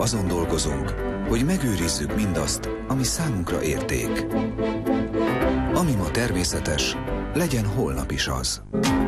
azon dolgozunk, hogy megőrizzük mindazt, ami számunkra érték. Ami ma természetes, legyen holnap is az.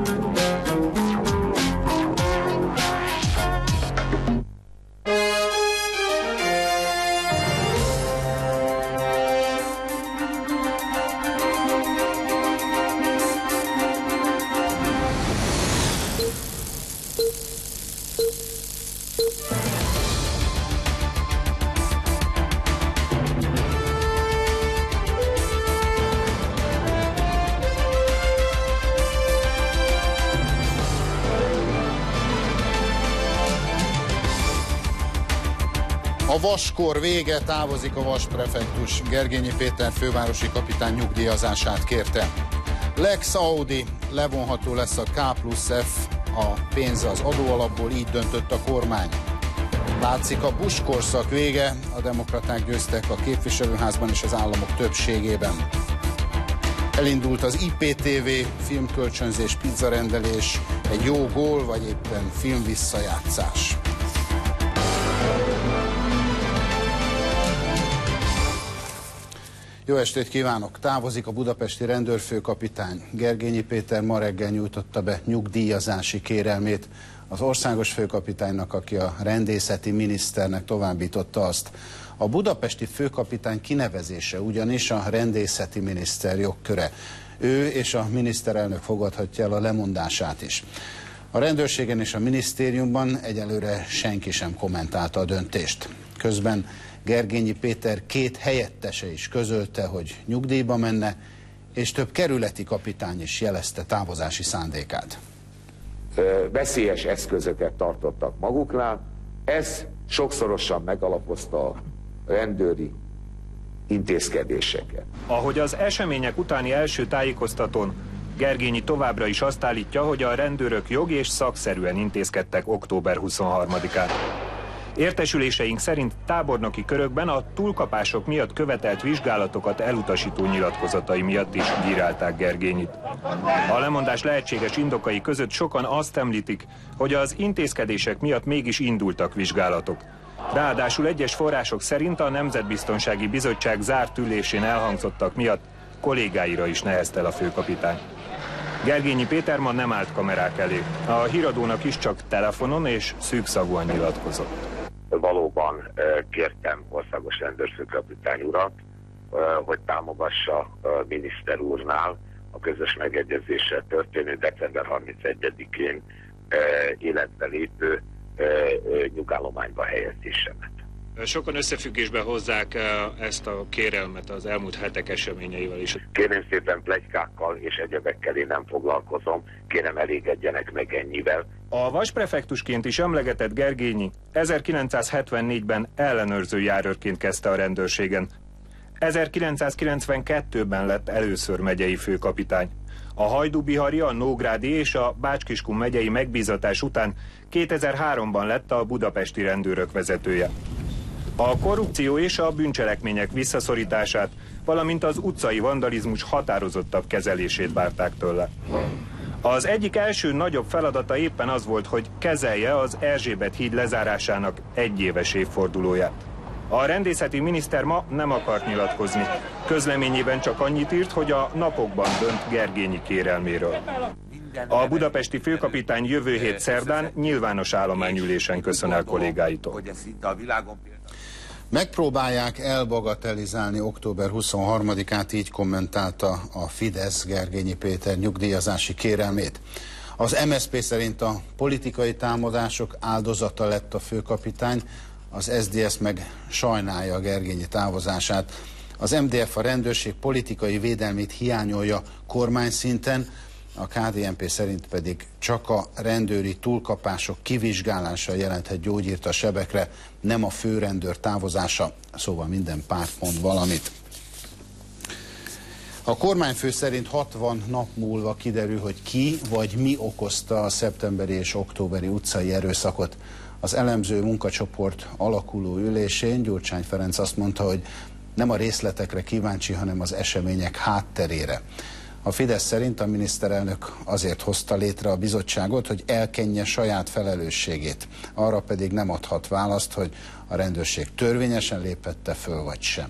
A vaskor vége, távozik a vasprefektus. Gergényi Péter fővárosi kapitány nyugdíjazását kérte. Lex Audi, levonható lesz a K+F, a pénz az adóalapból, így döntött a kormány. Látszik a Bush korszak vége, a demokraták győztek a képviselőházban és az államok többségében. Elindult az IPTV, filmkölcsönzés, pizzarendelés, egy jó gól vagy éppen filmvisszajátszás. Jó estét kívánok! Távozik a budapesti rendőrfőkapitány. Gergényi Péter ma reggel nyújtotta be nyugdíjazási kérelmét az országos főkapitánynak, aki a rendészeti miniszternek továbbította azt. A budapesti főkapitány kinevezése ugyanis a rendészeti miniszter jogköre. Ő és a miniszterelnök fogadhatja el a lemondását is. A rendőrségen és a minisztériumban egyelőre senki sem kommentálta a döntést. Közben Gergényi Péter két helyettese is közölte, hogy nyugdíjba menne, és több kerületi kapitány is jelezte távozási szándékát. Veszélyes eszközöket tartottak maguknál, ez sokszorosan megalapozta a rendőri intézkedéseket. Ahogy az események utáni első tájékoztatón, Gergényi továbbra is azt állítja, hogy a rendőrök jogi és szakszerűen intézkedtek október 23-án. Értesüléseink szerint tábornoki körökben a túlkapások miatt követelt vizsgálatokat elutasító nyilatkozatai miatt is bírálták Gergényit. A lemondás lehetséges indokai között sokan azt említik, hogy az intézkedések miatt mégis indultak vizsgálatok. Ráadásul egyes források szerint a Nemzetbiztonsági Bizottság zárt ülésén elhangzottak miatt kollégáira is neheztel a főkapitány. Gergényi Péter ma nem állt kamerák elé. A híradónak is csak telefonon és szűkszavúan nyilatkozott. Valóban kértem országos rendőrfőkapitány urat, hogy támogassa a miniszter úrnál a közös megegyezéssel történő december 31-én életbe lépő nyugállományba helyezésemet. Sokan összefüggésbe hozzák ezt a kérelmet az elmúlt hetek eseményeivel is. Kérem szépen, pletykákkal és egyebekkel én nem foglalkozom, kérem elégedjenek meg ennyivel. A vasprefektusként is emlegetett Gergényi 1974-ben ellenőrző járőrként kezdte a rendőrségen. 1992-ben lett először megyei főkapitány. A Hajdú-Bihari, a Nógrádi és a Bács-Kiskun megyei megbízatás után 2003-ban lett a budapesti rendőrök vezetője. A korrupció és a bűncselekmények visszaszorítását, valamint az utcai vandalizmus határozottabb kezelését várták tőle. Az egyik első nagyobb feladata éppen az volt, hogy kezelje az Erzsébet híd lezárásának egyéves évfordulóját. A rendészeti miniszter ma nem akart nyilatkozni. Közleményében csak annyit írt, hogy a napokban dönt Gergényi kérelméről. A budapesti főkapitány jövő hét szerdán nyilvános állományülésen köszön el kollégáitól. Megpróbálják elbagatelizálni október 23-át, így kommentálta a Fidesz Gergényi Péter nyugdíjazási kérelmét. Az MSZP szerint a politikai támadások áldozata lett a főkapitány, az SZDSZ meg sajnálja a Gergényi távozását. Az MDF a rendőrség politikai védelmét hiányolja kormányszinten, a KDNP szerint pedig csak a rendőri túlkapások kivizsgálása jelenthet gyógyírt a sebekre, nem a főrendőr távozása, szóval minden párt mond valamit. A kormányfő szerint 60 nap múlva kiderül, hogy ki vagy mi okozta a szeptemberi és októberi utcai erőszakot. Az elemző munkacsoport alakuló ülésén Gyurcsány Ferenc azt mondta, hogy nem a részletekre kíváncsi, hanem az események hátterére. A Fidesz szerint a miniszterelnök azért hozta létre a bizottságot, hogy elkenje saját felelősségét. Arra pedig nem adhat választ, hogy a rendőrség törvényesen lépette föl, vagy sem.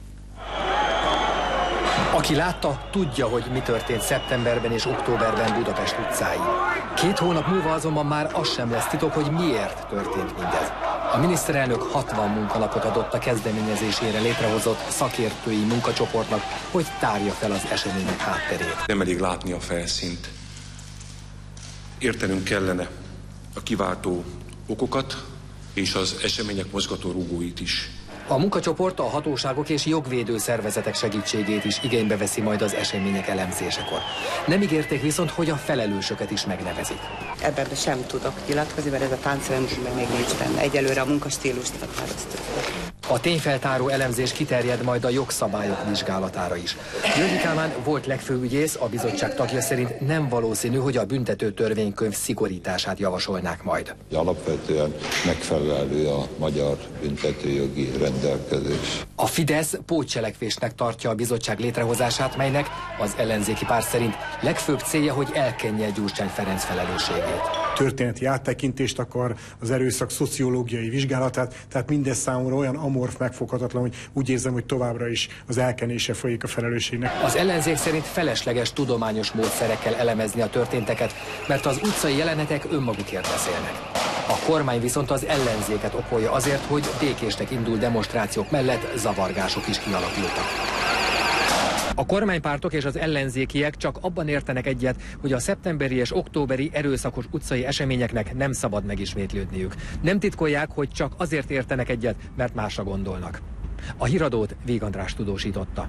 Aki látta, tudja, hogy mi történt szeptemberben és októberben Budapest utcáin. 2 hónap múlva azonban már az sem lesz titok, hogy miért történt mindez. A miniszterelnök 60 munkanapot adott a kezdeményezésére létrehozott szakértői munkacsoportnak, hogy tárja fel az események hátterét. Nem elég látni a felszínt. Értenünk kellene a kiváltó okokat és az események mozgatórugóit is. A munkacsoport a hatóságok és jogvédő szervezetek segítségét is igénybe veszi majd az események elemzésekor. Nem ígérték viszont, hogy a felelősöket is megnevezik. Ebben sem tudok nyilatkozni, mert ez a táncelem még nincs benne. Egyelőre a munkastílust határoztuk. A tényfeltáró elemzés kiterjed majd a jogszabályok vizsgálatára is. Györgyi Kálmán volt legfőügyész, a bizottság tagja szerint nem valószínű, hogy a büntető törvénykönyv szigorítását javasolnák majd. Alapvetően megfelelő a magyar büntetőjogi rendelkezés. A Fidesz pótcselekvésnek tartja a bizottság létrehozását, melynek az ellenzéki párt szerint legfőbb célja, hogy elkenje Gyurcsány Ferenc felelősségét. Történeti áttekintést akar, az erőszak szociológiai vizsgálatát, tehát mindez számomra olyan amorf, megfoghatatlan, hogy úgy érzem, hogy továbbra is az elkenése folyik a felelősségnek. Az ellenzék szerint felesleges tudományos módszerekkel elemezni a történteket, mert az utcai jelenetek önmagukért beszélnek. A kormány viszont az ellenzéket okolja azért, hogy békésnek indult demonstrációk mellett zavargások is kialakultak. A kormánypártok és az ellenzékiek csak abban értenek egyet, hogy a szeptemberi és októberi erőszakos utcai eseményeknek nem szabad megismétlődniük. Nem titkolják, hogy csak azért értenek egyet, mert másra gondolnak. A híradót Víg András tudósította.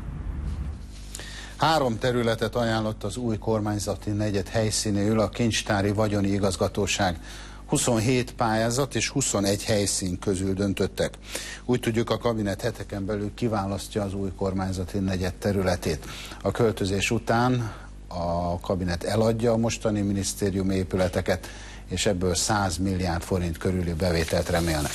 3 területet ajánlott az új kormányzati negyed helyszínéül a Kincstári Vagyoni Igazgatóság. 27 pályázat és 21 helyszín közül döntöttek. Úgy tudjuk, a kabinet heteken belül kiválasztja az új kormányzati negyed területét. A költözés után a kabinet eladja a mostani minisztériumi épületeket, és ebből 100 milliárd forint körüli bevételt remélnek.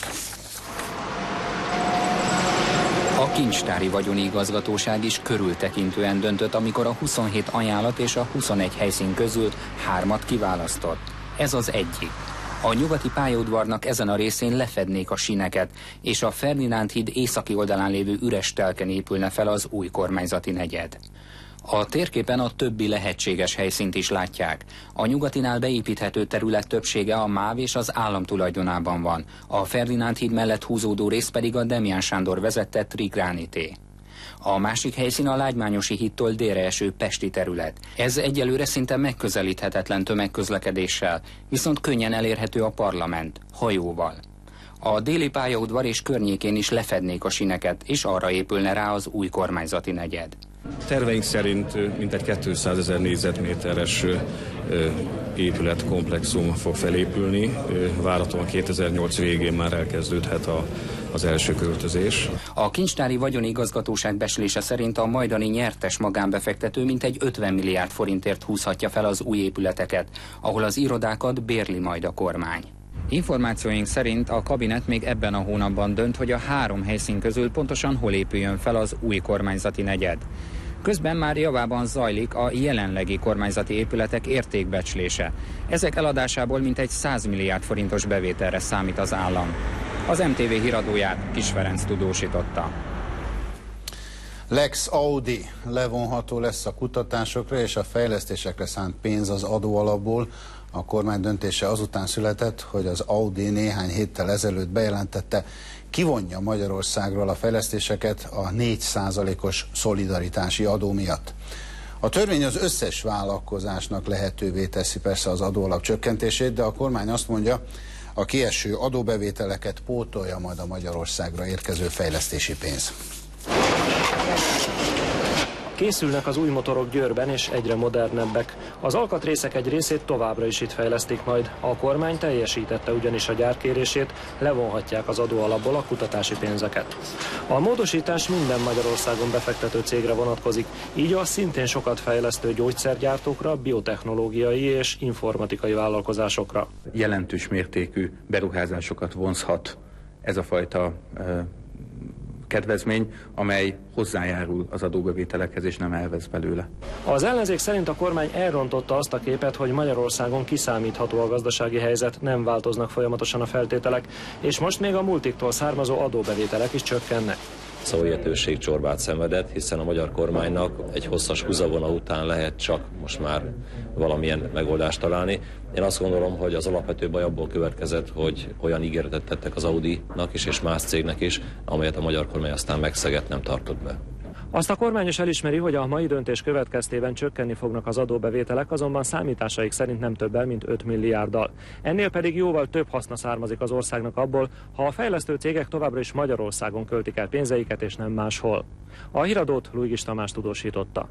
A Kincstári Vagyoni Igazgatóság is körültekintően döntött, amikor a 27 ajánlat és a 21 helyszín közül 3-at kiválasztott. Ez az egyik. A nyugati pályaudvarnak ezen a részén lefednék a síneket, és a Ferdinánd híd északi oldalán lévő üres telken épülne fel az új kormányzati negyed. A térképen a többi lehetséges helyszínt is látják. A nyugatinál beépíthető terület többsége a MÁV és az állam tulajdonában van. A Ferdinánd híd mellett húzódó rész pedig a Demján Sándor vezette Trigránité. A másik helyszín a Lágymányosi hídtól délre eső pesti terület. Ez egyelőre szinte megközelíthetetlen tömegközlekedéssel, viszont könnyen elérhető a parlament, hajóval. A déli pályaudvar és környékén is lefednék a síneket, és arra épülne rá az új kormányzati negyed. Terveink szerint mintegy 200 000 négyzetméteres épületkomplexum fog felépülni. Várhatóan 2008 végén már elkezdődhet az első költözés. A Kincstári Vagyoni Igazgatóság becslése szerint a majdani nyertes magánbefektető mintegy 50 milliárd forintért húzhatja fel az új épületeket, ahol az irodákat bérli majd a kormány. Információink szerint a kabinet még ebben a hónapban dönt, hogy a 3 helyszín közül pontosan hol épüljön fel az új kormányzati negyed. Közben már javában zajlik a jelenlegi kormányzati épületek értékbecslése. Ezek eladásából mintegy 100 milliárd forintos bevételre számít az állam. Az MTV híradóját Kis Ferenc tudósította. Lex Audi levonható lesz a kutatásokra és a fejlesztésekre szánt pénz az adóalapból. A kormány döntése azután született, hogy az Audi néhány héttel ezelőtt bejelentette, kivonja Magyarországról a fejlesztéseket a 4%-os szolidaritási adó miatt. A törvény az összes vállalkozásnak lehetővé teszi persze az adóalap csökkentését, de a kormány azt mondja, a kieső adóbevételeket pótolja majd a Magyarországra érkező fejlesztési pénz. Készülnek az új motorok Győrben, és egyre modernebbek. Az alkatrészek egy részét továbbra is itt fejlesztik majd. A kormány teljesítette ugyanis a gyárkérését, levonhatják az adóalapból a kutatási pénzeket. A módosítás minden Magyarországon befektető cégre vonatkozik, így a szintén sokat fejlesztő gyógyszergyártókra, biotechnológiai és informatikai vállalkozásokra. Jelentős mértékű beruházásokat vonzhat ez a fajta kedvezmény, amely hozzájárul az adóbevételekhez és nem elvesz belőle. Az ellenzék szerint a kormány elrontotta azt a képet, hogy Magyarországon kiszámítható a gazdasági helyzet, nem változnak folyamatosan a feltételek, és most még a multiktól származó adóbevételek is csökkennek. Szavahihetőség csorbát szenvedett, hiszen a magyar kormánynak egy hosszas húzavona után lehet csak most már valamilyen megoldást találni. Én azt gondolom, hogy az alapvető baj abból következett, hogy olyan ígéretet tettek az Audinak is és más cégnek is, amelyet a magyar kormány aztán megszegett, nem tartott be. Azt a kormány is elismeri, hogy a mai döntés következtében csökkenni fognak az adóbevételek, azonban számításaik szerint nem többel, mint 5 milliárddal. Ennél pedig jóval több haszna származik az országnak abból, ha a fejlesztő cégek továbbra is Magyarországon költik el pénzeiket és nem máshol. A híradót Luigis Tamás tudósította.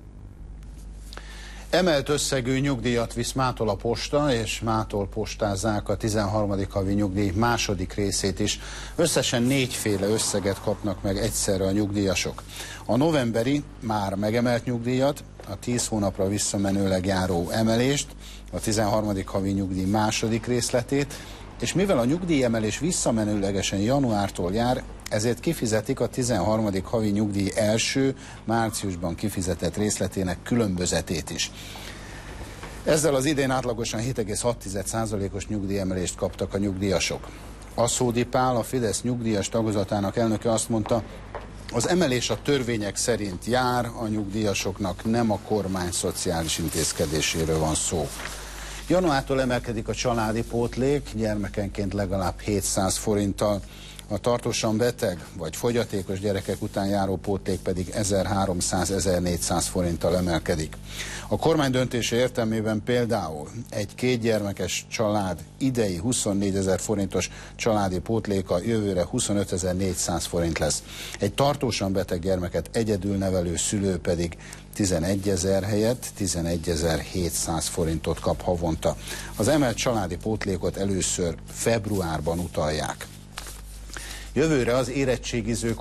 Emelt összegű nyugdíjat visz mától a posta, és mától postázzák a 13. havi nyugdíj második részét is. Összesen 4 féle összeget kapnak meg egyszerre a nyugdíjasok. A novemberi már megemelt nyugdíjat, a 10 hónapra visszamenőleg járó emelést, a 13. havi nyugdíj második részletét, és mivel a nyugdíjemelés visszamenőlegesen januártól jár, ezért kifizetik a 13. havi nyugdíj első, márciusban kifizetett részletének különbözetét is. Ezzel az idén átlagosan 7,6%-os nyugdíjemelést kaptak a nyugdíjasok. Aszódi Pál, a Fidesz nyugdíjas tagozatának elnöke azt mondta, az emelés a törvények szerint jár, a nyugdíjasoknak nem a kormány szociális intézkedéséről van szó. Januártól emelkedik a családi pótlék, gyermekenként legalább 700 forinttal, a tartósan beteg vagy fogyatékos gyerekek után járó pótlék pedig 1300-1400 forinttal emelkedik. A kormány döntése értelmében például egy 2 gyermekes család idei 24 000 forintos családi pótléka jövőre 25.400 forint lesz. Egy tartósan beteg gyermeket egyedül nevelő szülő pedig 11 000 helyett 11.700 forintot kap havonta. Az emelt családi pótlékot először februárban utalják. Jövőre az érettségizők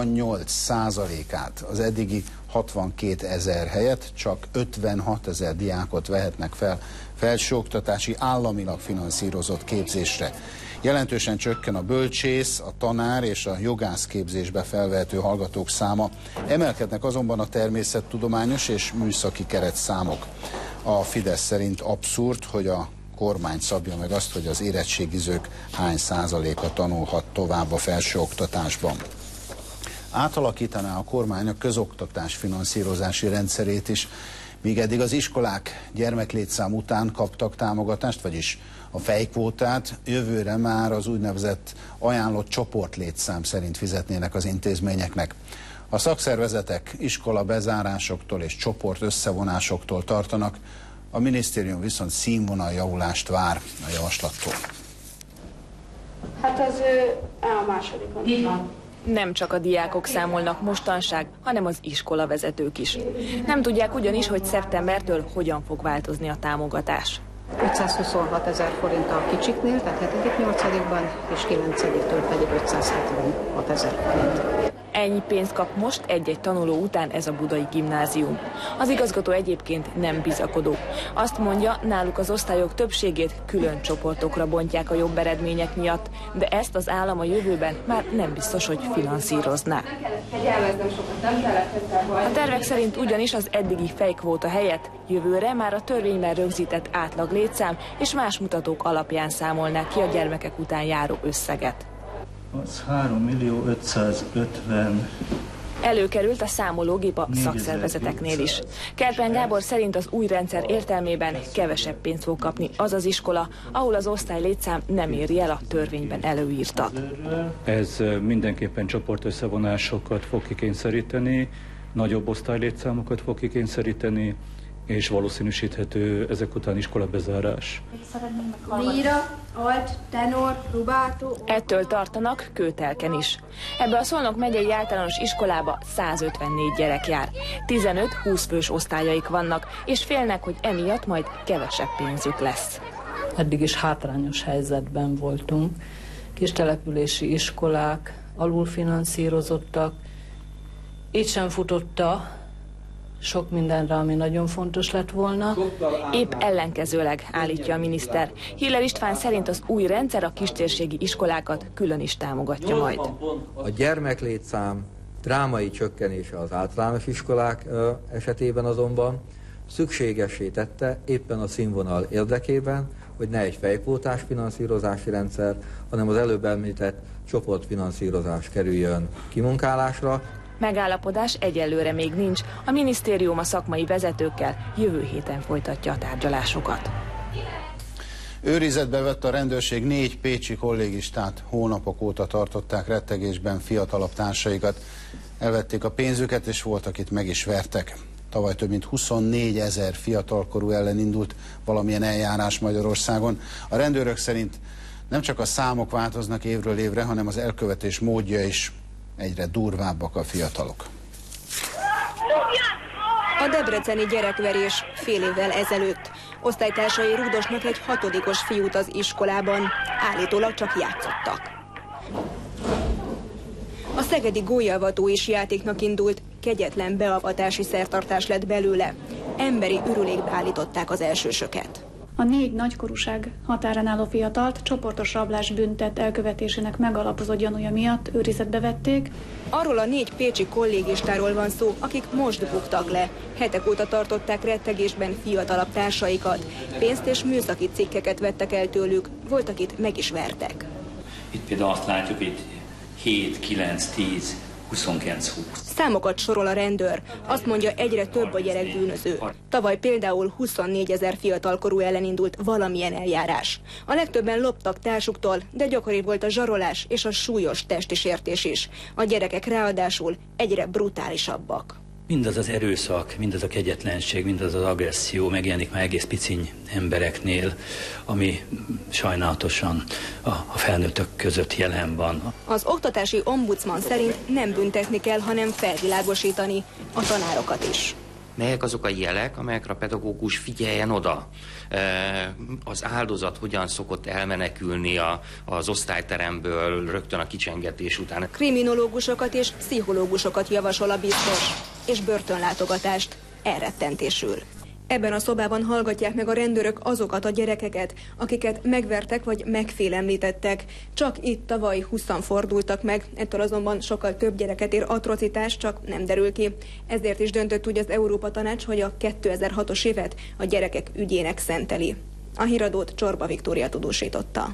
68%-át, az eddigi 62 000 helyett csak 56 000 diákot vehetnek fel felsőoktatási államilag finanszírozott képzésre. Jelentősen csökken a bölcsész, a tanár és a jogász képzésbe felvehető hallgatók száma. Emelkednek azonban a természettudományos és műszaki keretszámok. A Fidesz szerint abszurd, hogy a kormány szabja meg azt, hogy az érettségizők hány százaléka tanulhat tovább a felsőoktatásban. Átalakítaná a kormány a közoktatás finanszírozási rendszerét is, míg eddig az iskolák gyermeklétszám után kaptak támogatást, vagyis a fejkvótát, jövőre már az úgynevezett ajánlott csoportlétszám szerint fizetnének az intézményeknek. A szakszervezetek iskola bezárásoktól és csoport összevonásoktól tartanak, a minisztérium viszont színvonaljavulást vár a javaslattól. Hát az a másodikon. Így van. Nem csak a diákok számolnak mostanság, hanem az iskolavezetők is. Nem tudják ugyanis, hogy szeptembertől hogyan fog változni a támogatás. 526 000 forint a kicsiknél, tehát 7.-8-ban, és 9-től pedig 576 000 forint. Ennyi pénzt kap most egy-egy tanuló után ez a budai gimnázium. Az igazgató egyébként nem bizakodó. Azt mondja, náluk az osztályok többségét külön csoportokra bontják a jobb eredmények miatt, de ezt az állam a jövőben már nem biztos, hogy finanszírozná. A tervek szerint ugyanis az eddigi fejkvóta helyett jövőre már a törvényben rögzített átlag létszám és más mutatók alapján számolnák ki a gyermekek után járó összeget. Az 3.550.000. Előkerült a számológép a szakszervezeteknél is. Kerpen Gábor szerint az új rendszer értelmében kevesebb pénzt fog kapni az az iskola, ahol az osztálylétszám nem éri el a törvényben előírtat. Ez mindenképpen csoportösszevonásokat fog kikényszeríteni, nagyobb osztálylétszámokat fog kikényszeríteni, és valószínűsíthető ezek után iskolabezárás. Líra, alt, tenor, rubátó. Ettől tartanak Kőtelken is. Ebbe a Szolnok megyei általános iskolába 154 gyerek jár. 15-20 fős osztályaik vannak, és félnek, hogy emiatt majd kevesebb pénzük lesz. Eddig is hátrányos helyzetben voltunk. Kistelepülési iskolák, alulfinanszírozottak. Így sem futotta sok mindenre, ami nagyon fontos lett volna. Épp ellenkezőleg, állítja a miniszter. Hiller István szerint az új rendszer a kistérségi iskolákat külön is támogatja majd. A gyermeklétszám drámai csökkenése az általános iskolák esetében azonban szükségessé tette éppen a színvonal érdekében, hogy ne egy fejkvótás finanszírozási rendszer, hanem az előbb említett csoportfinanszírozás kerüljön kimunkálásra. Megállapodás egyelőre még nincs, a minisztérium a szakmai vezetőkkel jövő héten folytatja a tárgyalásokat. Őrizetbe vett a rendőrség 4 pécsi kollégistát, hónapok óta tartották rettegésben fiatalabb társaikat. Elvették a pénzüket, és volt, akit meg is vertek. Tavaly több mint 24 000 fiatalkorú ellen indult valamilyen eljárás Magyarországon. A rendőrök szerint nem csak a számok változnak évről évre, hanem az elkövetés módja is. Egyre durvábbak a fiatalok. A debreceni gyerekverés fél évvel ezelőtt. Osztálytársai rúdosnak egy 6-os fiút az iskolában. Állítólag csak játszottak. A szegedi gólyavató is játéknak indult, kegyetlen beavatási szertartás lett belőle. Emberi ürülékbe állították az elsősöket. A 4 nagykorúság határán álló fiatalt csoportos rablás büntet elkövetésének megalapozott gyanúja miatt őrizetbe vették. Arról a 4 pécsi kollégistáról van szó, akik most buktak le. Hetek óta tartották rettegésben fiatalabb társaikat. Pénzt és műszaki cikkeket vettek el tőlük, volt, akit meg is vertek. Itt például azt látjuk, hogy 7, 9, 10, 29, 20. Számokat sorol a rendőr. Azt mondja, egyre több a gyerekbűnöző. Tavaly például 24 000 fiatalkorú ellen indult valamilyen eljárás. A legtöbben loptak társuktól, de gyakori volt a zsarolás és a súlyos testi sértés is. A gyerekek ráadásul egyre brutálisabbak. Mindaz az erőszak, mindaz a kegyetlenség, mindaz az agresszió megjelenik már egész piciny embereknél, ami sajnálatosan a felnőttök között jelen van. Az oktatási ombudsman szerint nem büntetni kell, hanem felvilágosítani a tanárokat is. Melyek azok a jelek, amelyekre a pedagógus figyeljen oda? Az áldozat hogyan szokott elmenekülni az osztályteremből rögtön a kicsengetés után? Kriminológusokat és pszichológusokat javasol a biztos, és börtönlátogatást elrettentésül. Ebben a szobában hallgatják meg a rendőrök azokat a gyerekeket, akiket megvertek vagy megfélemlítettek. Csak itt tavaly 20-an fordultak meg, ettől azonban sokkal több gyereket ér atrocitás, csak nem derül ki. Ezért is döntött úgy az Európa Tanács, hogy a 2006-os évet a gyerekek ügyének szenteli. A híradót Csorba Viktória tudósította.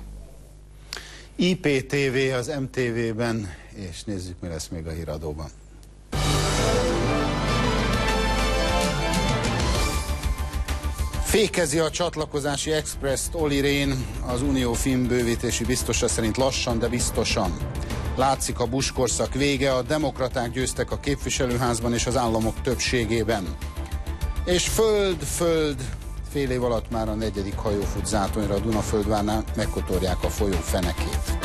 IPTV az MTV-ben, és nézzük, mi lesz még a híradóban. Fékezi a csatlakozási expresszt Olli Rehn, az Unió filmbővítési biztosa szerint lassan, de biztosan. Látszik a Bush-korszak vége, a demokraták győztek a képviselőházban és az államok többségében. És föld, fél év alatt már a 4. hajó fut zátonyra a Dunaföldvárnál, megkotorják a folyó fenekét.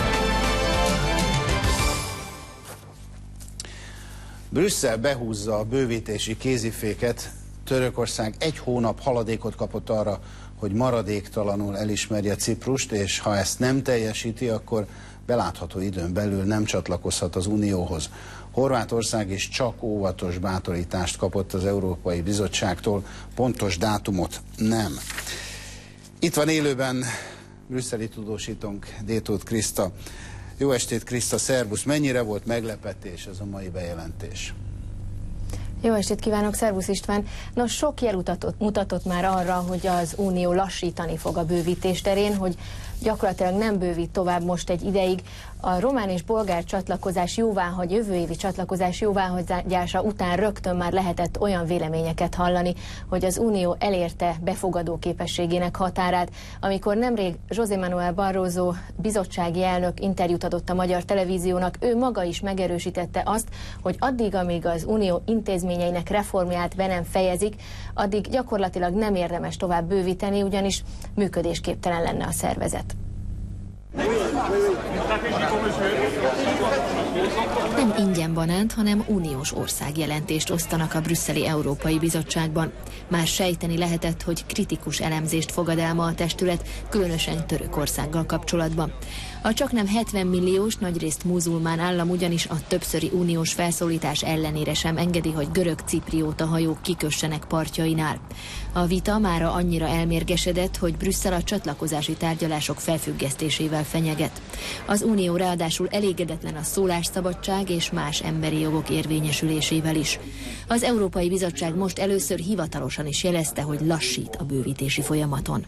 Brüsszel behúzza a bővítési kéziféket. Törökország 1 hónap haladékot kapott arra, hogy maradéktalanul elismerje Ciprust, és ha ezt nem teljesíti, akkor belátható időn belül nem csatlakozhat az Unióhoz. Horvátország is csak óvatos bátorítást kapott az Európai Bizottságtól, pontos dátumot nem. Itt van élőben brüsszeli tudósítónk, Détóth Kriszta. Jó estét, Kriszta, szervusz! Mennyire volt meglepetés ez a mai bejelentés? Jó estét kívánok, szervusz István! Nos, sok jel mutatott már arra, hogy az Unió lassítani fog a bővítés terén, hogy gyakorlatilag nem bővít tovább most egy ideig. A román és bolgár csatlakozás jövő évi csatlakozás jóváhagyása után rögtön már lehetett olyan véleményeket hallani, hogy az Unió elérte befogadó képességének határát. Amikor nemrég José Manuel Barroso bizottsági elnök interjút adott a magyar televíziónak, ő maga is megerősítette azt, hogy addig, amíg az Unió intézményeinek reformját be nem fejezik, addig gyakorlatilag nem érdemes tovább bővíteni, ugyanis működésképtelen lenne a szervezet. Nem ingyen banánt, hanem uniós országjelentést osztanak a brüsszeli Európai Bizottságban. Már sejteni lehetett, hogy kritikus elemzést fogad el ma a testület, különösen Törökországgal kapcsolatban. A csaknem 70 milliós, nagyrészt muzulmán állam ugyanis a többszöri uniós felszólítás ellenére sem engedi, hogy görög-ciprióta hajók kikössenek partjainál. A vita mára annyira elmérgesedett, hogy Brüsszel a csatlakozási tárgyalások felfüggesztésével fenyeget. helyzet. Az Unió ráadásul elégedetlen a szólásszabadság és más emberi jogok érvényesülésével is. Az Európai Bizottság most először hivatalosan is jelezte, hogy lassít a bővítési folyamaton.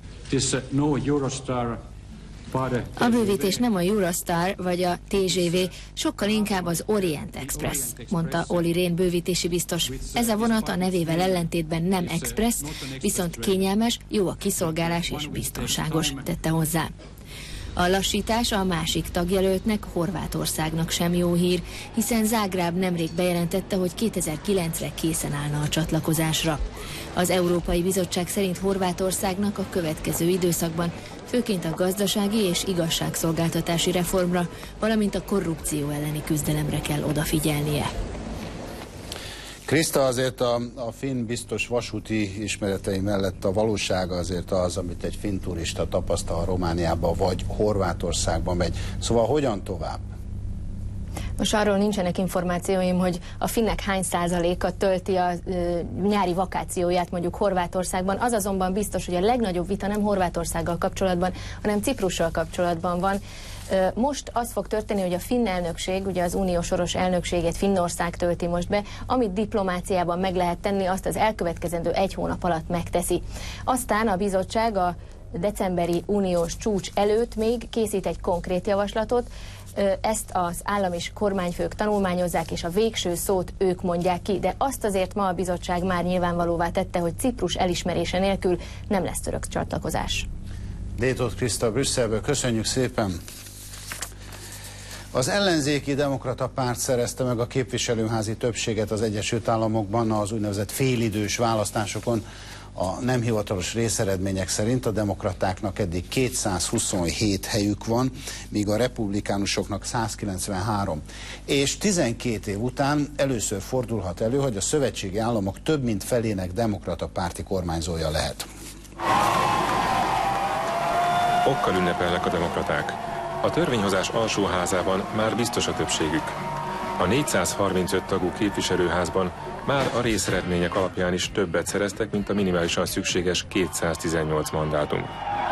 A bővítés nem a Eurostar vagy a TGV, sokkal inkább az Orient Express, mondta Olli Rehn bővítési biztos. Ez a vonat a nevével ellentétben nem express, viszont kényelmes, jó a kiszolgálás és biztonságos, tette hozzá. A lassítás a másik tagjelöltnek, Horvátországnak sem jó hír, hiszen Zágráb nemrég bejelentette, hogy 2009-re készen állna a csatlakozásra. Az Európai Bizottság szerint Horvátországnak a következő időszakban főként a gazdasági és igazságszolgáltatási reformra, valamint a korrupció elleni küzdelemre kell odafigyelnie. Kriszta, azért a finn biztos vasúti ismeretei mellett a valósága azért az, amit egy finn turista tapasztal Romániába vagy Horvátországba megy. Szóval hogyan tovább? Most arról nincsenek információim, hogy a finnek hány százaléka tölti a nyári vakációját mondjuk Horvátországban. Az azonban biztos, hogy a legnagyobb vita nem Horvátországgal kapcsolatban, hanem Ciprussal kapcsolatban van. Most az fog történni, hogy a finn elnökség, ugye az unió soros elnökségét Finnország tölti most be, amit diplomáciában meg lehet tenni, azt az elkövetkezendő 1 hónap alatt megteszi. Aztán a bizottság a decemberi uniós csúcs előtt még készít egy konkrét javaslatot, ezt az állam és kormányfők tanulmányozzák, és a végső szót ők mondják ki, de azt azért ma a bizottság már nyilvánvalóvá tette, hogy Ciprus elismerése nélkül nem lesz török csatlakozás. Détóth Kriszta Brüsszelből, köszönjük szépen! Az ellenzéki demokrata párt szerezte meg a képviselőházi többséget az Egyesült Államokban az úgynevezett félidős választásokon. A nem hivatalos részeredmények szerint a demokratáknak eddig 227 helyük van, míg a republikánusoknak 193. És 12 év után először fordulhat elő, hogy a szövetségi államok több mint felének demokrata párti kormányzója lehet. Okkal ünnepelnek a demokraták. A törvényhozás alsóházában már biztos a többségük. A 435 tagú képviselőházban már a részeredmények alapján is többet szereztek, mint a minimálisan szükséges 218 mandátum.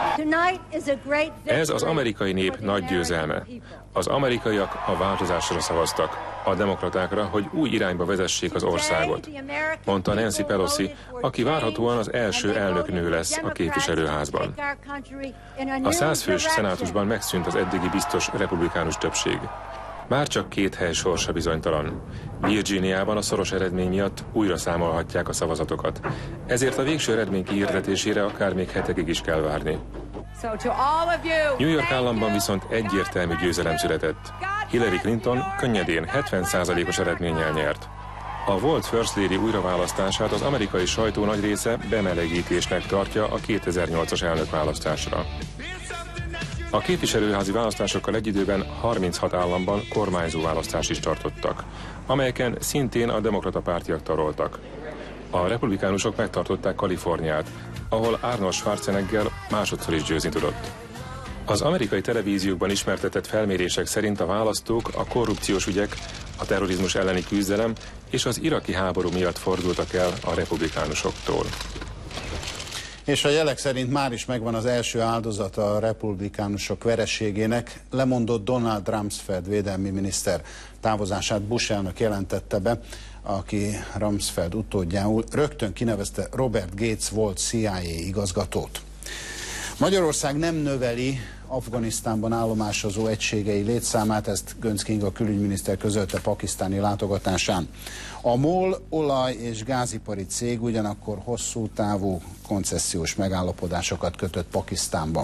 Ez az amerikai nép nagy győzelme. Az amerikaiak a változásra szavaztak, a demokratákra, hogy új irányba vezessék az országot, mondta Nancy Pelosi, aki várhatóan az első elnöknő lesz a képviselőházban. A 100 fős szenátusban megszűnt az eddigi biztos republikánus többség. Már csak 2 hely sorsa bizonytalan. Virginiában a szoros eredmény miatt újra számolhatják a szavazatokat. Ezért a végső eredmény kihirdetésére akár még hetekig is kell várni. New York államban viszont egyértelmű győzelem született. Hillary Clinton könnyedén 70%-os eredménnyel nyert. A volt First Lady újraválasztását az amerikai sajtó nagy része bemelegítésnek tartja a 2008-as elnökválasztásra. A képviselőházi választásokkal egy időben 36 államban kormányzó választást is tartottak, amelyeken szintén a demokrata pártiak taroltak. A republikánusok megtartották Kaliforniát, ahol Arnold Schwarzenegger másodszor is győzni tudott. Az amerikai televíziókban ismertetett felmérések szerint a választók a korrupciós ügyek, a terrorizmus elleni küzdelem és az iraki háború miatt fordultak el a republikánusoktól. És a jelek szerint már is megvan az első áldozata a republikánusok vereségének. Lemondott Donald Rumsfeld védelmi miniszter távozását Bush elnök jelentette be, aki Rumsfeld utódjául rögtön kinevezte Robert Gates volt CIA igazgatót. Magyarország nem növeli Afganisztánban állomásozó egységei létszámát, ezt Göncz Kinga külügyminiszter közölte pakisztáni látogatásán. A MOL olaj- és gázipari cég ugyanakkor hosszú távú koncesziós megállapodásokat kötött Pakisztánban.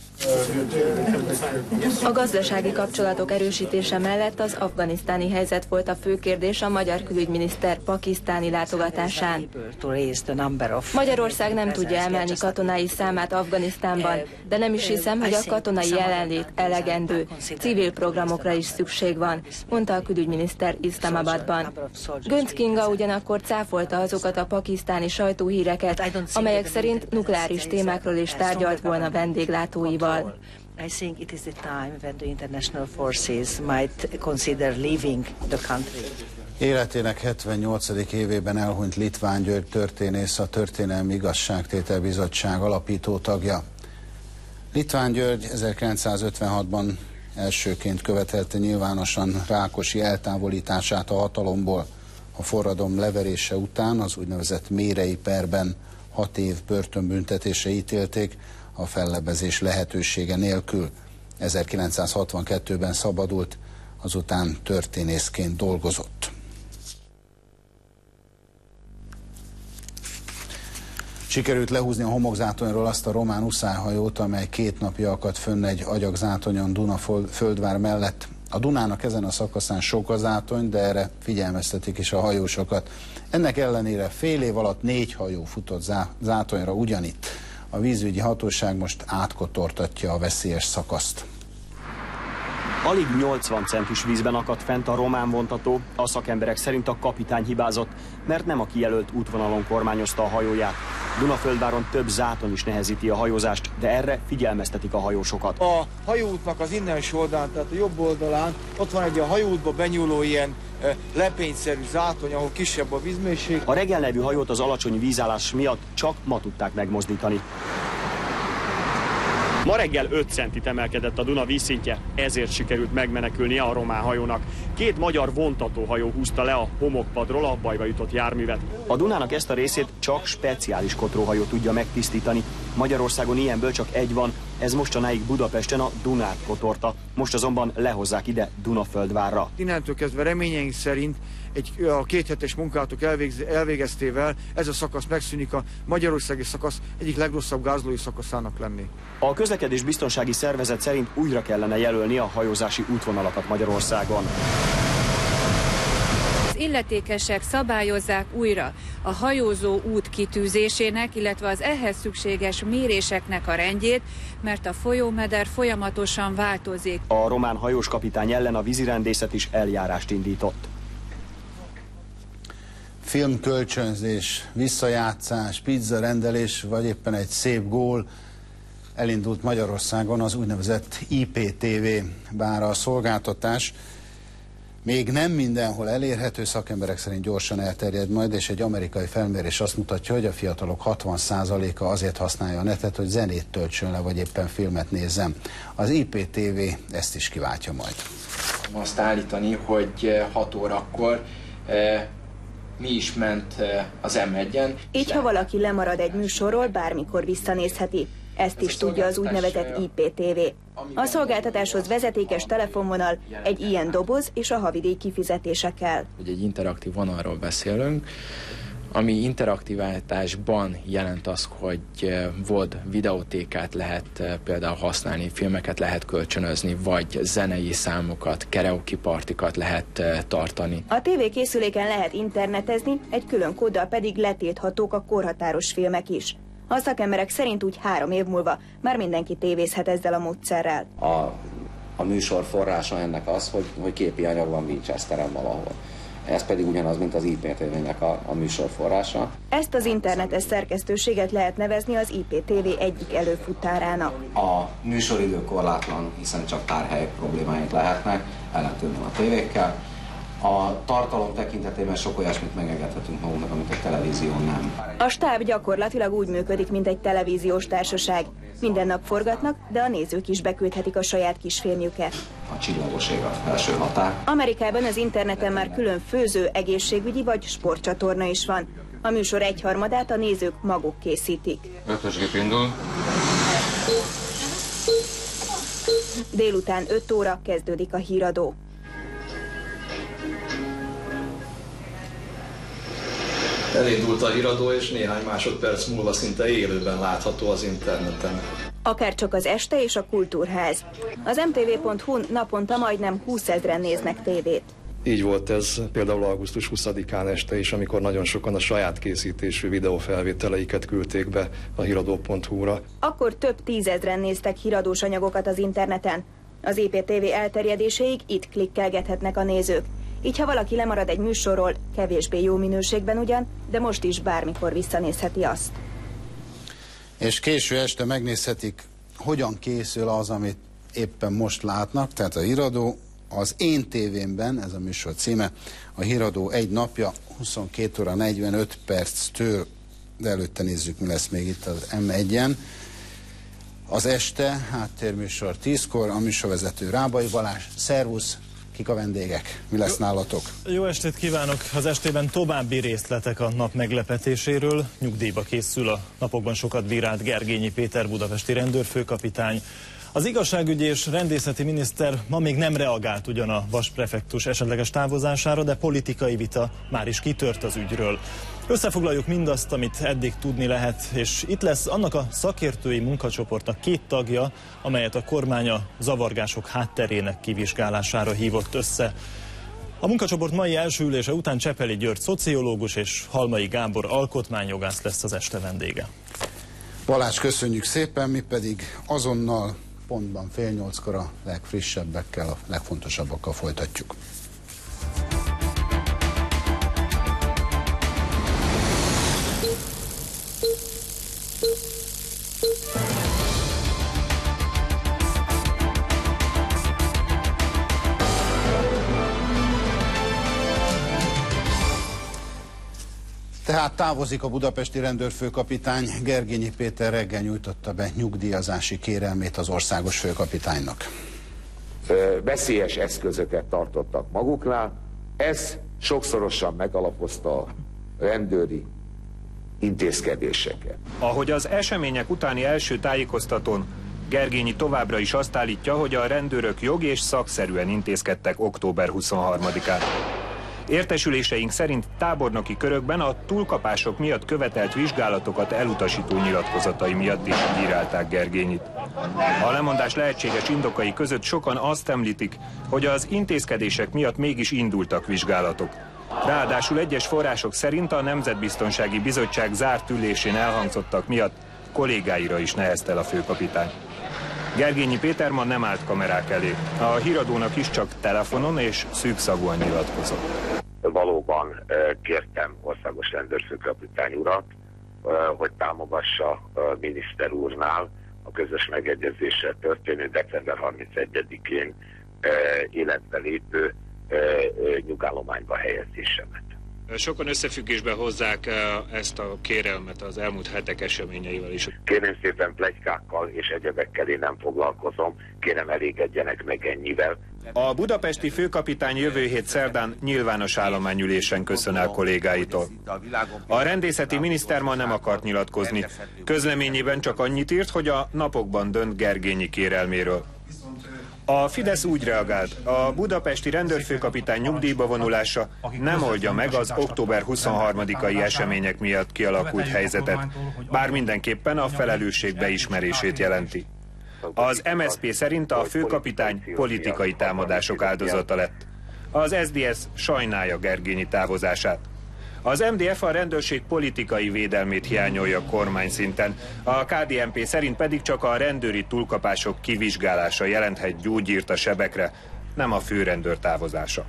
A gazdasági kapcsolatok erősítése mellett az afganisztáni helyzet volt a fő kérdés a magyar külügyminiszter pakisztáni látogatásán. Magyarország nem tudja emelni katonái számát Afganisztánban, de nem is hiszem, hogy a katonai jelenlét elegendő. Civil programokra is szükség van, mondta a külügyminiszter Iszlamabadban. Göncz Kinga ugyanakkor cáfolta azokat a pakisztáni sajtóhíreket, amelyek szerint nukleáris témákról is tárgyalt volna vendéglátóival. I think it is the time when the international forces might consider leaving the country. Életének 78. évében elhunyt Litván György történész, a Történelmi Igazságtétel Bizottság alapító tagja. Litván György 1956-ban elsőként követelte nyilvánosan Rákosi eltávolítását a hatalomból. A forradalom leverése után az úgynevezett Mérei perben 6 év börtönbüntetésre ítélték, a fellebbezés lehetősége nélkül. 1962-ben szabadult, azután történészként dolgozott. Sikerült lehúzni a homokzátonyról azt a román uszályhajót, amely 2 napja akadt fönn egy agyagzátonyon Duna-Földvár mellett. A Dunának ezen a szakaszán sok a zátony, de erre figyelmeztetik is a hajósokat. Ennek ellenére fél év alatt 4 hajó futott zátonyra ugyanitt. A vízügyi hatóság most átkotortatja a veszélyes szakaszt. Alig 80 centis vízben akadt fent a román vontató, a szakemberek szerint a kapitány hibázott, mert nem a kijelölt útvonalon kormányozta a hajóját. Dunaföldváron több zátony is nehezíti a hajózást, de erre figyelmeztetik a hajósokat. A hajóútnak az innenső oldalán, tehát a jobb oldalán ott van egy a hajóútba benyúló ilyen lepényszerű zátony, ahol kisebb a vízmélység. A Reggel nevű hajót az alacsony vízállás miatt csak ma tudták megmozdítani. Ma reggel 5 centit emelkedett a Duna vízszintje, ezért sikerült megmenekülnie a román hajónak. 2 magyar vontatóhajó húzta le a homokpadról a bajba jutott járművet. A Dunának ezt a részét csak speciális kotróhajó tudja megtisztítani. Magyarországon ilyenből csak egy van, ez mostanáig Budapesten a Dunát kotorta. Most azonban lehozzák ide Dunaföldvárra. Innentől kezdve reményeink szerint a 2 hetes munkálatok elvégeztével ez a szakasz megszűnik, a magyarországi szakasz egyik legrosszabb gázolói szakaszának lenni. A közlekedés biztonsági szervezet szerint újra kellene jelölni a hajózási útvonalakat Magyarországon. Az illetékesek szabályozzák újra a hajózó út kitűzésének, illetve az ehhez szükséges méréseknek a rendjét, mert a folyómeder folyamatosan változik. A román hajós kapitány ellen a vízirendészet is eljárást indított. Filmkölcsönzés, visszajátszás, pizzarendelés, vagy éppen egy szép gól. Elindult Magyarországon az úgynevezett IPTV, bár a szolgáltatás még nem mindenhol elérhető, szakemberek szerint gyorsan elterjed majd, és egy amerikai felmérés azt mutatja, hogy a fiatalok 60%-a azért használja a netet, hogy zenét töltsön le, vagy éppen filmet nézzen. Az IPTV ezt is kiváltja majd. Azt állítani, hogy 6 órakor mi is ment az M1-en. Így, ha valaki lemarad egy műsorról, bármikor visszanézheti. Ezt is tudja az úgynevezett IPTV. A szolgáltatáshoz vezetékes telefonvonal, egy ilyen doboz és a havidíj kifizetése kell. Egy interaktív vonalról beszélünk, ami interaktivitásban jelent az, hogy VOD videótékát lehet például használni, filmeket lehet kölcsönözni, vagy zenei számokat, karaoke partikat lehet tartani. A tévékészüléken lehet internetezni, egy külön kóddal pedig letilthatók a korhatáros filmek is. A szakemberek szerint úgy 3 év múlva már mindenki tévézhet ezzel a módszerrel. A műsor forrása ennek az, hogy képi anyag van Winchesteren valahol. Ez pedig ugyanaz, mint az IPTV-nek a műsor forrása. Ezt az internetes szerkesztőséget lehet nevezni az IPTV egyik előfutárának. A műsoridő korlátlan, hiszen csak tárhely problémáink lehetnek, ellentétben a tévékkel. A tartalom tekintetében sok olyasmit megengedhetünk magunknak, amit a televízión nem. A stáb gyakorlatilag úgy működik, mint egy televíziós társaság. Minden nap forgatnak, de a nézők is beküldhetik a saját kisfilmjüket. A csillagoség a felső határ. Amerikában az interneten már külön főző, egészségügyi vagy sportcsatorna is van. A műsor 1/3-át a nézők maguk készítik. 5-ös gép indul. Délután 5 óra kezdődik a híradó. Elindult a híradó, és néhány másodperc múlva szinte élőben látható az interneten. Akárcsak az este és a kultúrház. Az mtv.hu-n naponta majdnem 20 000-en néznek tévét. Így volt ez például augusztus 20-án este is, amikor nagyon sokan a saját készítésű videófelvételeiket küldték be a híradó.hu-ra. Akkor több 10 000-en néztek híradós anyagokat az interneten. Az IPTV elterjedéséig itt klikkelgethetnek a nézők. Így, ha valaki lemarad egy műsorról, kevésbé jó minőségben ugyan, de most is bármikor visszanézheti azt. És késő este megnézhetik, hogyan készül az, amit éppen most látnak, tehát a híradó az Én tévémben, ez a műsor címe, a híradó egy napja, 22 óra 45 perctől, de előtte nézzük, mi lesz még itt az M1-en. az este, háttérműsor 10-kor, a műsorvezető Rábai Balázs. Szervusz, kik a vendégek? Mi lesz nálatok? Jó estét kívánok! Az estében további részletek a nap meglepetéséről. Nyugdíjba készül a napokban sokat bírált Gergényi Péter budapesti rendőrfőkapitány. Az igazságügyi és rendészeti miniszter ma még nem reagált ugyan a Vas prefektus esetleges távozására, de politikai vita már is kitört az ügyről. Összefoglaljuk mindazt, amit eddig tudni lehet, és itt lesz annak a szakértői munkacsoportnak 2 tagja, amelyet a kormány a zavargások hátterének kivizsgálására hívott össze. A munkacsoport mai első ülése után Csepeli György szociológus és Halmai Gábor alkotmányjogász lesz az este vendége. Balázs, köszönjük szépen, mi pedig azonnal pontban 7:30-kor a legfrissebbekkel, a legfontosabbakkal folytatjuk. Tehát távozik a budapesti rendőrfőkapitány. Gergényi Péter reggel nyújtotta be nyugdíjazási kérelmét az országos főkapitánynak. Veszélyes eszközöket tartottak maguknál. Ez sokszorosan megalapozta a rendőri intézkedéseket. Ahogy az események utáni első tájékoztatón, Gergényi továbbra is azt állítja, hogy a rendőrök jogi és szakszerűen intézkedtek október 23-án. Értesüléseink szerint tábornoki körökben a túlkapások miatt követelt vizsgálatokat elutasító nyilatkozatai miatt is bírálták Gergényit. A lemondás lehetséges indokai között sokan azt említik, hogy az intézkedések miatt mégis indultak vizsgálatok. Ráadásul egyes források szerint a Nemzetbiztonsági Bizottság zárt ülésén elhangzottak miatt kollégáira is neheztel a főkapitány. Gergényi Péter ma nem állt kamerák elé. A híradónak is csak telefonon és szűkszavúan nyilatkozott. Valóban kértem országos rendőrfőkapitány urat, hogy támogassa a miniszter úrnál a közös megegyezéssel történő december 31-én életbe lépő nyugállományba helyezésemet. Sokan összefüggésbe hozzák ezt a kérelmet az elmúlt hetek eseményeivel is. Kérem szépen, pletykákkal és egyebekkel én nem foglalkozom, kérem elégedjenek meg ennyivel. A budapesti főkapitány jövő hét szerdán nyilvános állományülésen köszön el kollégáitól. A rendészeti miniszter ma nem akart nyilatkozni. Közleményében csak annyit írt, hogy a napokban dönt Gergényi kérelméről. A Fidesz úgy reagált, a budapesti rendőrfőkapitány nyugdíjba vonulása nem oldja meg az október 23-ai események miatt kialakult helyzetet, bár mindenképpen a felelősség beismerését jelenti. Az MSZP szerint a főkapitány politikai támadások áldozata lett. Az SZDSZ sajnálja Gergényi távozását. Az MDF a rendőrség politikai védelmét hiányolja kormányszinten, a KDNP szerint pedig csak a rendőri túlkapások kivizsgálása jelenthet gyógyírt a sebekre, nem a főrendőr távozása.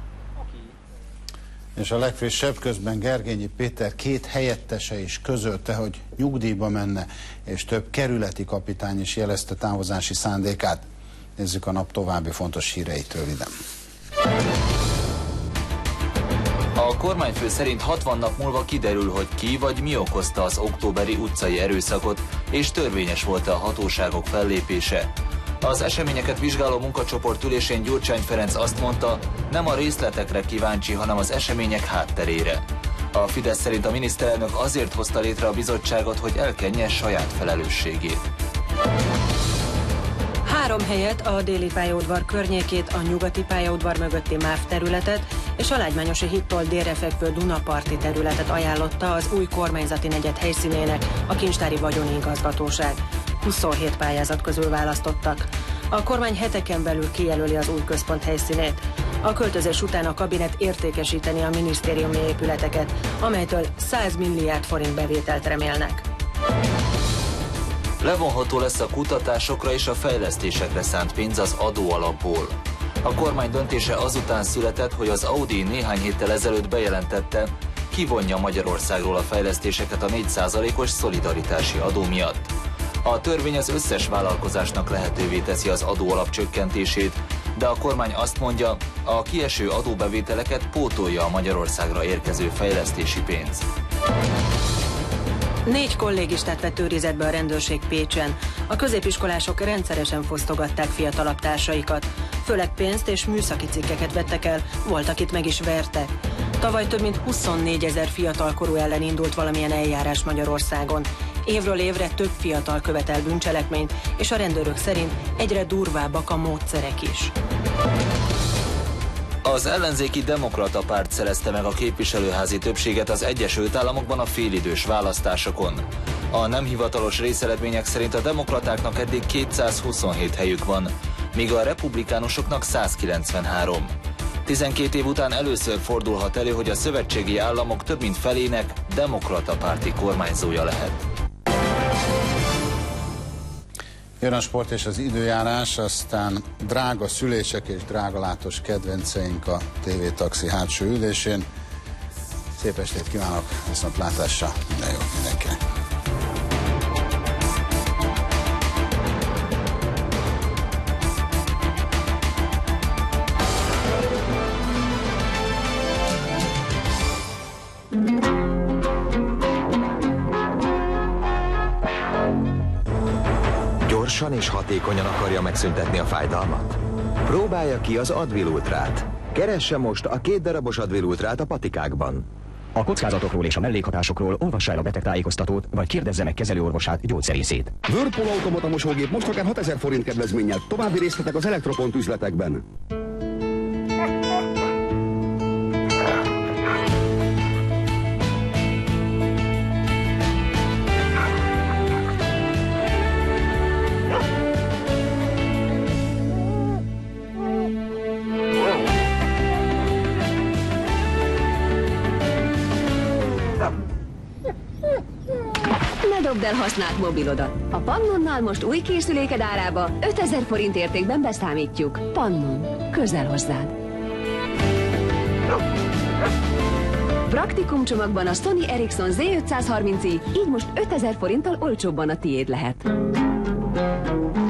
És a legfrissebb, közben Gergényi Péter 2 helyettese is közölte, hogy nyugdíjba menne, és több kerületi kapitány is jelezte távozási szándékát. Nézzük a nap további fontos híreit röviden. A kormányfő szerint 60 nap múlva kiderül, hogy ki vagy mi okozta az októberi utcai erőszakot, és törvényes volt a hatóságok fellépése. Az eseményeket vizsgáló munkacsoport ülésén Gyurcsány Ferenc azt mondta, nem a részletekre kíváncsi, hanem az események hátterére. A Fidesz szerint a miniszterelnök azért hozta létre a bizottságot, hogy elkenje saját felelősségét. 3 helyet, a déli pályaudvar környékét, a nyugati pályaudvar mögötti MÁV területet és a Lágymányosi hídtól délre fekvő Dunaparti területet ajánlotta az új kormányzati negyed helyszínének a Kincstári Vagyoni Igazgatóság. 27 pályázat közül választottak. A kormány heteken belül kijelöli az új központ helyszínét. A költözés után a kabinet értékesíteni a minisztériumi épületeket, amelytől 100 milliárd forint bevételt remélnek. Levonható lesz a kutatásokra és a fejlesztésekre szánt pénz az adóalapból. A kormány döntése azután született, hogy az Audi néhány héttel ezelőtt bejelentette, kivonja Magyarországról a fejlesztéseket a 4%-os szolidaritási adó miatt. A törvény az összes vállalkozásnak lehetővé teszi az adóalap csökkentését, de a kormány azt mondja, a kieső adóbevételeket pótolja a Magyarországra érkező fejlesztési pénz. 4 kollégistát vett őrizetbe a rendőrség Pécsen. A középiskolások rendszeresen fosztogatták fiatalabb társaikat. Főleg pénzt és műszaki cikkeket vettek el, volt, akit meg is vertek. Tavaly több mint 24 000 fiatalkorú ellen indult valamilyen eljárás Magyarországon. Évről évre több fiatal követel bűncselekményt, és a rendőrök szerint egyre durvábbak a módszerek is. Az ellenzéki Demokrata Párt szerezte meg a képviselőházi többséget az Egyesült Államokban a félidős választásokon. A nem hivatalos részeredmények szerint a demokratáknak eddig 227 helyük van, míg a republikánusoknak 193. 12 év után először fordulhat elő, hogy a szövetségi államok több mint felének demokrata párti kormányzója lehet. Jön a sport és az időjárás, aztán drága szülések és drágalátós kedvenceink a TV Taxi hátsó ülésén. Szép estét kívánok, viszontlátásra, minden jót mindenkinek! Gyorsan és hatékonyan akarja megszüntetni a fájdalmat? Próbálja ki az Advil Ultrát. Keresse most a 2 darabos Advil Ultrát a patikákban. A kockázatokról és a mellékhatásokról olvassa el a betegtájékoztatót, vagy kérdezze meg kezelőorvosát, gyógyszerészét. Whirlpool automata mosógép most akár 6000 forint kedvezménnyel. További részletek az Elektropont üzletekben. Dobd el használt mobilodat. A Pannonnal most új készüléked árába 5000 forint értékben beszámítjuk. Pannon. Közel hozzád. Praktikum csomagban a Sony Ericsson Z530i, így most 5000 forinttal olcsóbban a tiéd lehet.